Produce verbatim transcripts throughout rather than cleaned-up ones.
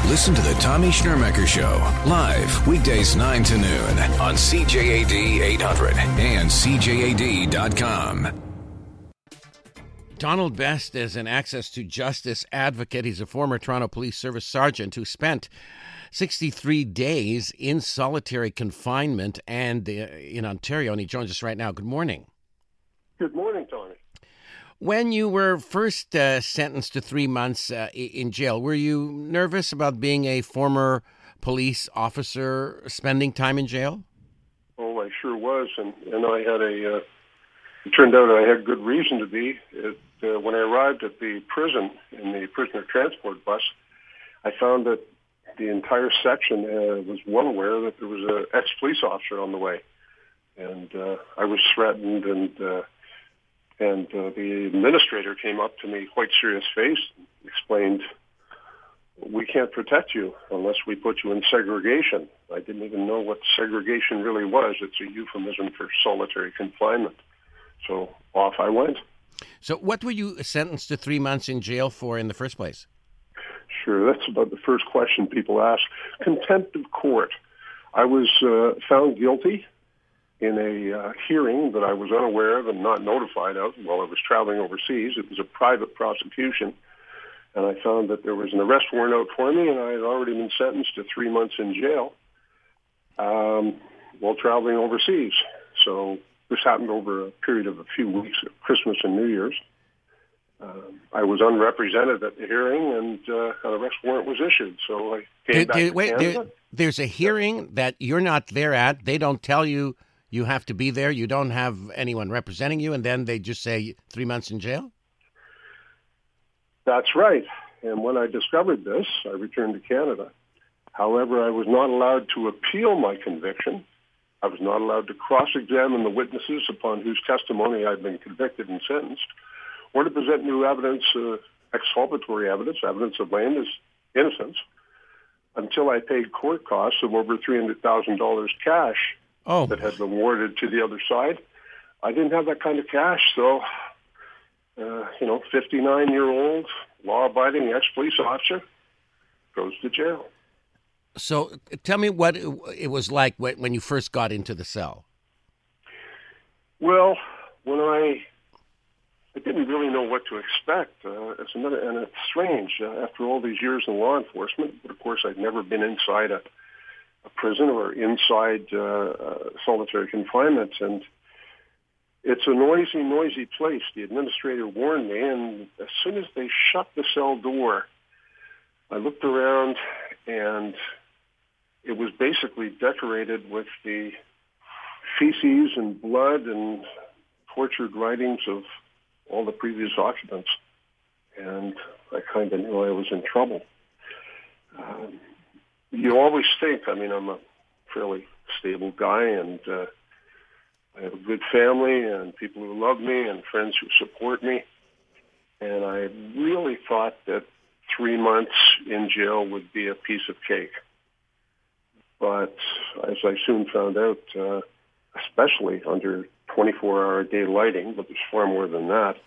Listen to the Tommy Schnurmacher Show live weekdays nine to noon on C J A D eight hundred and C J A D dot com. Donald Best is an access to justice advocate. He's a former Toronto Police Service sergeant who spent sixty-three days in solitary confinement and uh, in Ontario, and he joins us right now. Good morning. Good morning, Tony. When you were first uh, sentenced to three months uh, in jail, were you nervous about being a former police officer spending time in jail? Oh, I sure was, and, and I had a, uh, it turned out I had good reason to be. It, uh, when I arrived at the prison in the prisoner transport bus, I found that the entire section uh, was well aware that there was an ex-police officer on the way. And uh, I was threatened, and uh, and uh, the administrator came up to me quite serious-faced and explained, we can't protect you unless we put you in segregation. I didn't even know what segregation really was. It's a euphemism for solitary confinement. So off I went. So what were you sentenced to three months in jail for in the first place? Sure, that's about the first question people ask. Contempt of court. I was uh, found guilty in a uh, hearing that I was unaware of and not notified of while I was traveling overseas. It was a private prosecution, and I found that there was an arrest warrant out for me, and I had already been sentenced to three months in jail um, while traveling overseas. So this happened over a period of a few weeks, Christmas and New Year's. Um, I was unrepresented at the hearing, and uh, an arrest warrant was issued. So I came There- back there- to wait, Canada. there- there's a hearing that you're not there at. They don't tell you you have to be there. You don't have anyone representing you, and then they just say three months in jail? That's right. And when I discovered this, I returned to Canada. However, I was not allowed to appeal my conviction. I was not allowed to cross-examine the witnesses upon whose testimony I'd been convicted and sentenced, or to present new evidence, uh, exculpatory evidence, evidence of my innocence, until I paid court costs of over three hundred thousand dollars cash Oh, that had been awarded to the other side. I didn't have that kind of cash, so, uh, you know, fifty-nine-year-old, law-abiding ex-police officer goes to jail. so tell me what it it was like when when you first got into the cell. Well, when I, I didn't really know what to expect. Uh, it's another, and it's strange. Uh, after all these years in law enforcement, but of course I'd never been inside a, a prison or inside uh, uh, solitary confinement, and it's a noisy, noisy place. The administrator warned me, and as soon as they shut the cell door, I looked around, and it was basically decorated with the feces and blood and tortured writings of all the previous occupants. And I kind of knew I was in trouble. Um, you always think, I mean, I'm a fairly stable guy, and uh, I have a good family and people who love me and friends who support me. And I really thought that three months in jail would be a piece of cake. But as I soon found out, uh, especially under twenty-four hour a day lighting, but there's far more than that,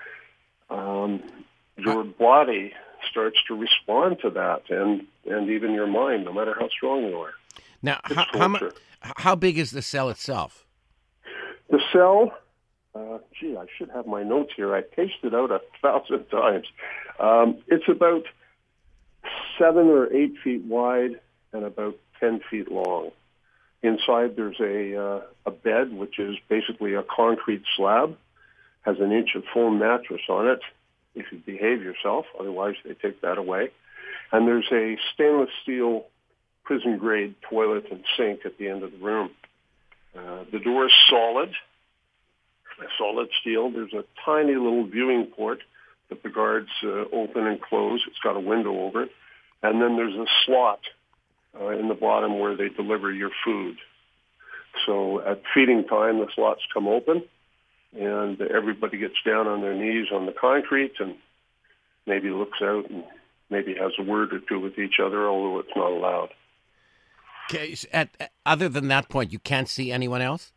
um, your body starts to respond to that, and, and even your mind, no matter how strong you are. Now, It's how, how, mu- torture. how big is the cell itself? The cell, uh, gee, I should have my notes here. I paced it out a thousand times. Um, it's about seven or eight feet wide and about ten feet long. Inside there's a uh, a bed, which is basically a concrete slab, has an inch of foam mattress on it if you behave yourself. Otherwise, they take that away. And there's a stainless steel prison-grade toilet and sink at the end of the room. Uh, the door is solid, solid steel. There's a tiny little viewing port that the guards uh, open and close. It's got a window over it. And then there's a slot uh, in the bottom where they deliver your food. So at feeding time, the slots come open, and everybody gets down on their knees on the concrete and maybe looks out and maybe has a word or two with each other, although it's not allowed. Okay, s- at, at- other than that point, you can't see anyone else?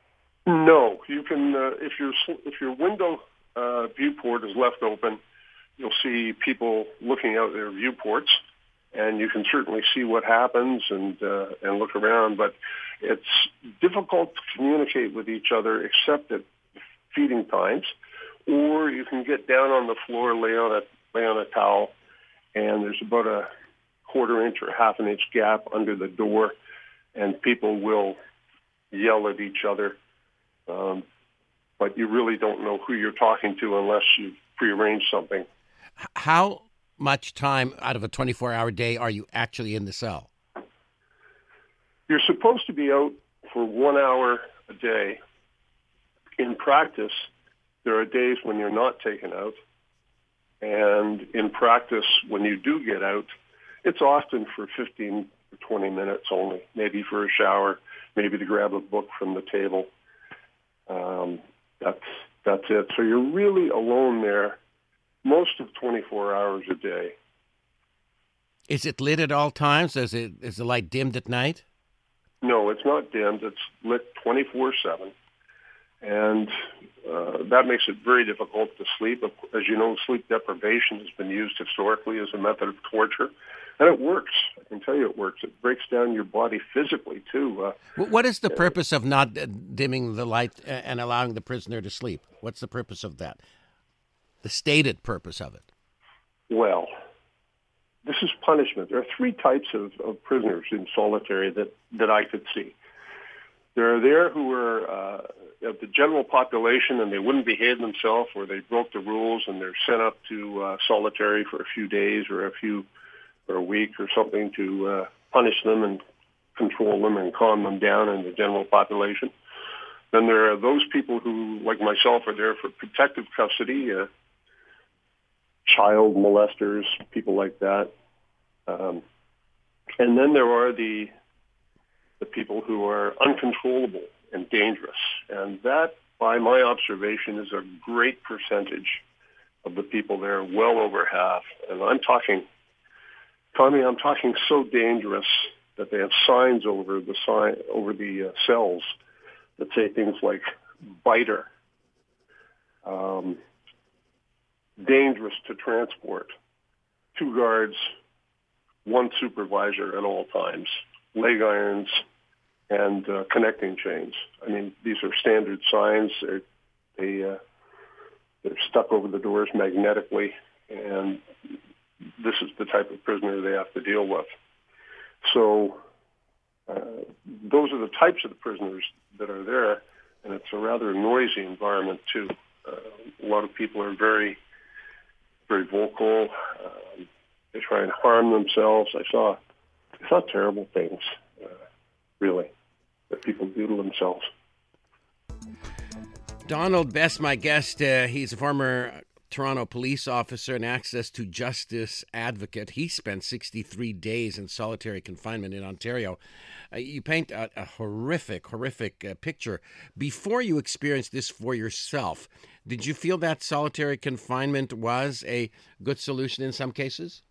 No, you can uh, if your if your window uh, viewport is left open, you'll see people looking out their viewports, and you can certainly see what happens and uh, and look around. But it's difficult to communicate with each other except at feeding times, or you can get down on the floor, lay on a lay on a towel, and there's about a quarter inch or half an inch gap under the door, and people will yell at each other. Um, but you really don't know who you're talking to unless you've prearranged something. How much time out of a twenty-four hour day are you actually in the cell? You're supposed to be out for one hour a day. In practice, there are days when you're not taken out. And in practice, when you do get out, it's often for fifteen or twenty minutes only, maybe for a shower, maybe to grab a book from the table. Um, that's that's it. So you're really alone there most of twenty-four hours a day. Is it lit at all times? Is it is the light dimmed at night? No, it's not dimmed. It's lit twenty-four seven. And uh, that makes it very difficult to sleep. As you know, sleep deprivation has been used historically as a method of torture. And it works. I can tell you it works. It breaks down your body physically, too. Uh, what is the purpose of not dimming the light and allowing the prisoner to sleep? What's the purpose of that? The stated purpose of it? Well, this is punishment. There are three types of, of prisoners in solitary that, that I could see. There are there who are uh, of the general population and they wouldn't behave themselves, or they broke the rules and they're sent up to uh, solitary for a few days or a few or a week or something to uh, punish them and control them and calm them down in the general population. Then there are those people who, like myself, are there for protective custody, uh, child molesters, people like that. Um, and then there are the the people who are uncontrollable and dangerous. And that, by my observation, is a great percentage of the people there, well over half. And I'm talking, Tommy, I'm talking so dangerous that they have signs over the sign over the uh, cells that say things like "biter," um, dangerous to transport, two guards, one supervisor at all times, leg irons, and uh, connecting chains. I mean, these are standard signs. They're, they, uh, they're stuck over the doors magnetically, and this is the type of prisoner they have to deal with. So uh, those are the types of the prisoners that are there, and it's a rather noisy environment, too. Uh, a lot of people are very, very vocal. Um, they try and harm themselves. I saw, I saw terrible things, uh, really, that people do to themselves. Donald Best, my guest, uh, he's a former Toronto police officer and access to justice advocate. He spent sixty-three days in solitary confinement in Ontario. Uh, you paint a, a horrific, horrific uh, picture. Before you experienced this for yourself, did you feel that solitary confinement was a good solution in some cases?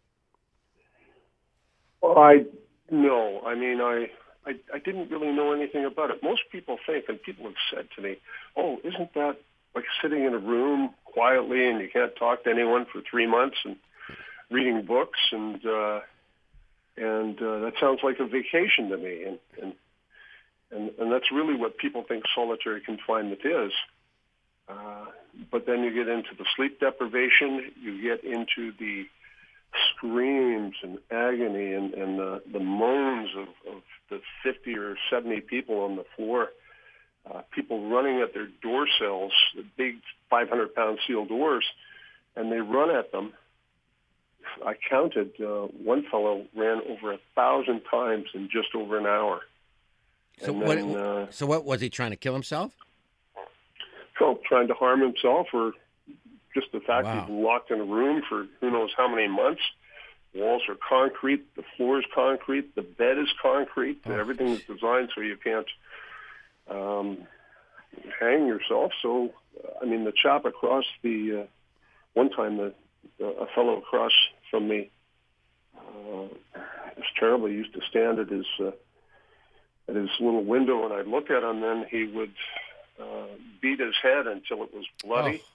I no. I mean, I, I I didn't really know anything about it. Most people think, and people have said to me, "Oh, isn't that like sitting in a room quietly and you can't talk to anyone for three months and reading books and uh, and uh, that sounds like a vacation to me." And, and and and that's really what people think solitary confinement is. Uh, but then you get into the sleep deprivation. You get into the screams and agony and, and the, the moans of, of the fifty or seventy people on the floor, uh, people running at their door cells, the big five hundred pound steel doors, and they run at them. I counted, uh, one fellow ran over a thousand times in just over an hour. So and what, then, uh, so what, was he trying to kill himself? So trying to harm himself, or just the fact Wow. he's been locked in a room for who knows how many months. Walls are concrete, the floor is concrete, the bed is concrete, Oh. everything is designed so you can't um, hang yourself. So, I mean, the chap across the, uh, one time the, the, a fellow across from me, uh, it was terrible. He used to stand at his, uh, at his little window and I'd look at him, then he would uh, beat his head until it was bloody. Oh.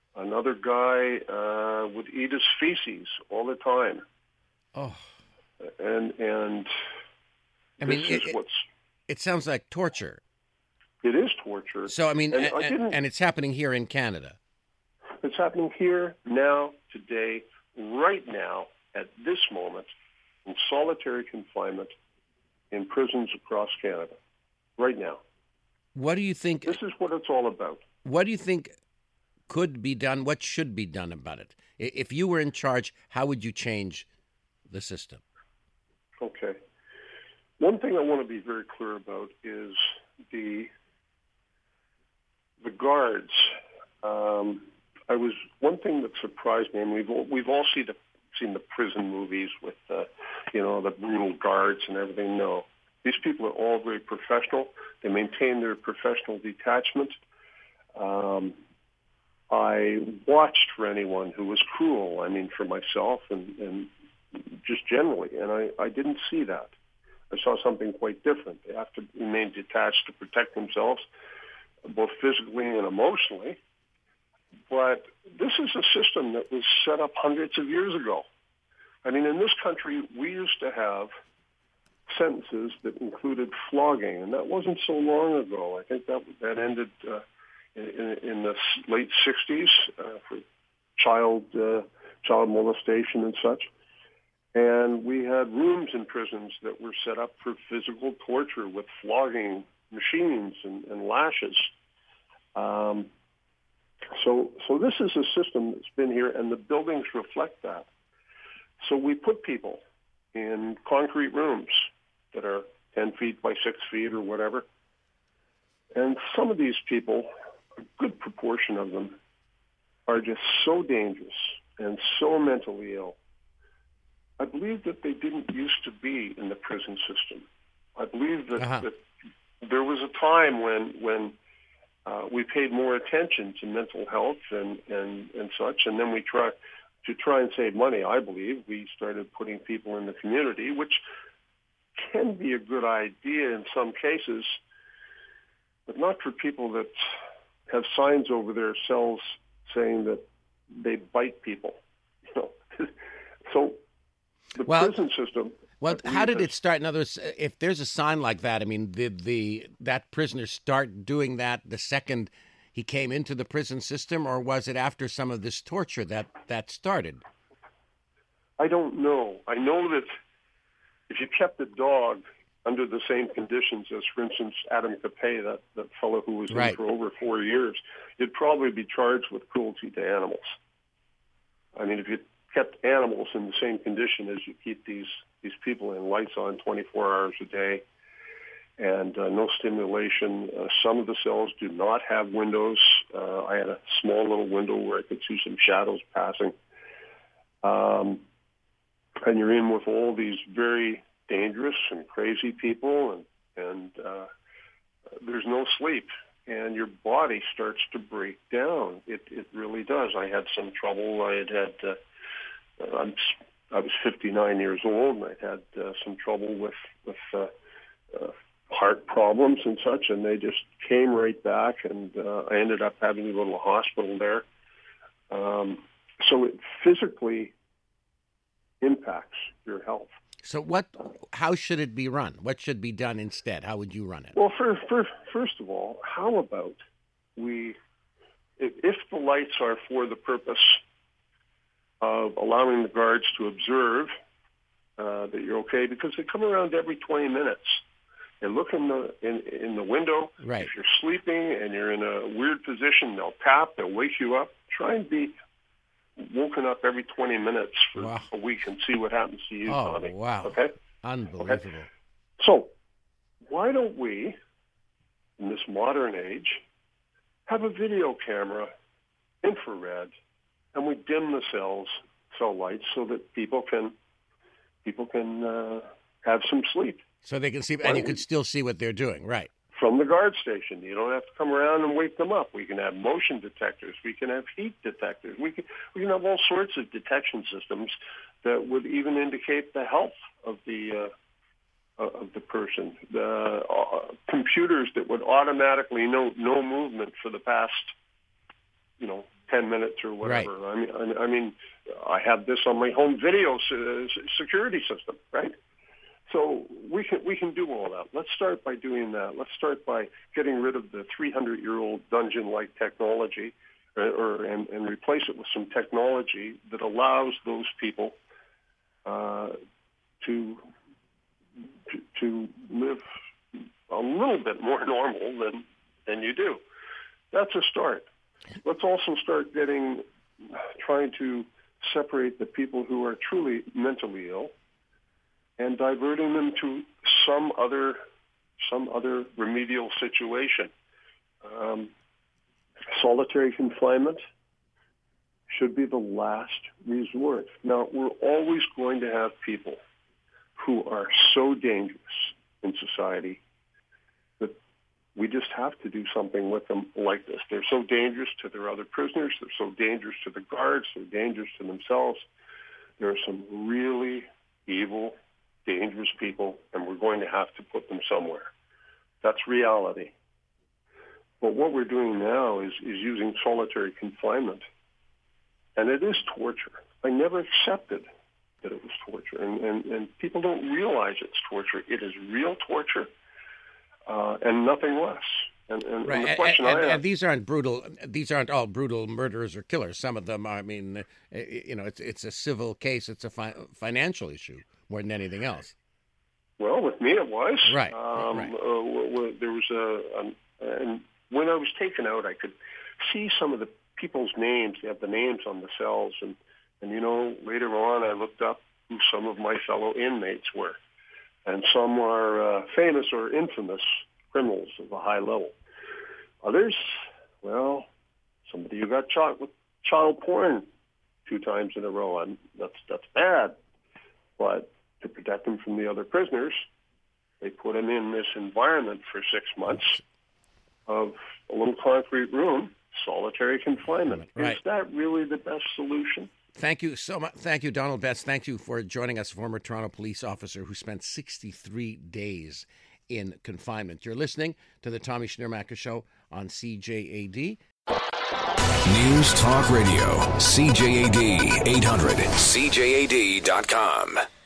Another guy uh, would eat his feces all the time. Oh. And and I this mean, is it, it, what's... it sounds like torture. It is torture. So, I mean, and, and, I didn't, and it's happening here in Canada. It's happening here, now, today, right now, at this moment, in solitary confinement in prisons across Canada, right now. What do you think? This is what it's all about. What do you think could be done? What should be done about it? If you were in charge, how would you change the system? Okay. One thing I want to be very clear about is the the guards. Um, I was one thing that surprised me, and we've all, we've all seen the seen the prison movies with uh, you know the brutal guards and everything. No, these people are all very professional. They maintain their professional detachment. Um, I watched for anyone who was cruel. I mean, for myself and, and just generally, and I, I didn't see that. I saw something quite different. They have to remain detached to protect themselves, both physically and emotionally. But this is a system that was set up hundreds of years ago. I mean, in this country, we used to have sentences that included flogging, and that wasn't so long ago. I think that that ended uh, in, in the late sixties uh, for child uh, child molestation and such. And we had rooms in prisons that were set up for physical torture with flogging machines and, and lashes. Um, so, so this is a system that's been here, and the buildings reflect that. So we put people in concrete rooms that are ten feet by six feet or whatever. And some of these people, a good proportion of them, are just so dangerous and so mentally ill. I believe that they didn't used to be in the prison system. I believe that, uh-huh. that there was a time when when uh, we paid more attention to mental health and, and, and such, and then we try to try and save money. I believe we started putting people in the community, which can be a good idea in some cases, but not for people that have signs over their cells saying that they bite people. You know, so. The well, prison system. Well, how did it start? In other words, if there's a sign like that, I mean, did the that prisoner start doing that the second he came into the prison system, or was it after some of this torture that that started? I don't know. I know that if you kept a dog under the same conditions as, for instance, Adam Capet, that, that fellow who was right. in for over four years, you'd probably be charged with cruelty to animals. I mean, if you kept animals in the same condition as you keep these these people in, lights on twenty-four hours a day, and uh, no stimulation. Uh, some of the cells do not have windows. Uh, I had a small little window where I could see some shadows passing. Um, and you're in with all these very dangerous and crazy people, and, and uh, there's no sleep. And your body starts to break down. It, it really does. I had some trouble. I had had... Uh, I'm, I was fifty-nine years old, and I had uh, some trouble with with uh, uh, heart problems and such, and they just came right back, and uh, I ended up having to go to a hospital there. Um, so it physically impacts your health. So what? How should it be run? What should be done instead? How would you run it? Well, for, for, first of all, how about we, if, if the lights are for the purpose of allowing the guards to observe uh, that you're okay, because they come around every twenty minutes. They look in the in, in the window. Right. If you're sleeping and you're in a weird position, they'll tap, they'll wake you up. Try and be woken up every twenty minutes for wow. a week and see what happens to you, oh, Tommy. wow. Okay? Unbelievable. Okay? So why don't we, in this modern age, have a video camera, infrared, and we dim the cells, cell lights, so that people can people can uh, have some sleep. So they can see, and you can still see what they're doing, right? From the guard station, you don't have to come around and wake them up. We can have motion detectors. We can have heat detectors. We can we can have all sorts of detection systems that would even indicate the health of the uh, of the person. The uh, computers that would automatically know no movement for the past, you know, ten minutes or whatever. Right. I mean, I mean, I have this on my home video security system, right? So we can we can do all that. Let's start by doing that. Let's start by getting rid of the three hundred year old dungeon-like technology, or, or and, and replace it with some technology that allows those people uh, to, to to live a little bit more normal than than you do. That's a start. Let's also start getting trying to separate the people who are truly mentally ill and diverting them to some other some other remedial situation. Um, solitary confinement should be the last resort. Now, we're always going to have people who are so dangerous in society that we just have to do something with them like this. They're so dangerous to their other prisoners. They're so dangerous to the guards. They're dangerous to themselves. There are some really evil, dangerous people, and we're going to have to put them somewhere. That's reality. But what we're doing now is, is using solitary confinement, and it is torture. I never accepted that it was torture, and, and, and people don't realize it's torture. It is real torture, uh, and nothing less. And, and, right. and the question and, and, I have, and these aren't brutal. These aren't all brutal murderers or killers. Some of them are. I mean, you know, it's it's a civil case. It's a fi- financial issue more than anything else. Well, with me it was. Right. Um, right. Uh, w- w- there was a, um, and when I was taken out, I could see some of the people's names. They have the names on the cells, and and you know, later on, I looked up who some of my fellow inmates were, and some are uh, famous or infamous criminals of a high level. Others, well, somebody who got shot with child porn two times in a row, and that's that's bad. But to protect them from the other prisoners, they put them in this environment for six months of a little concrete room, solitary confinement. Right. Is that really the best solution? Thank you so much. Thank you, Donald Betts. Thank you for joining us, former Toronto police officer who spent sixty-three days in confinement. You're listening to the Tommy Schnurmacher Show on C J A D. News Talk Radio, C J A D eight hundred, C J A D dot com.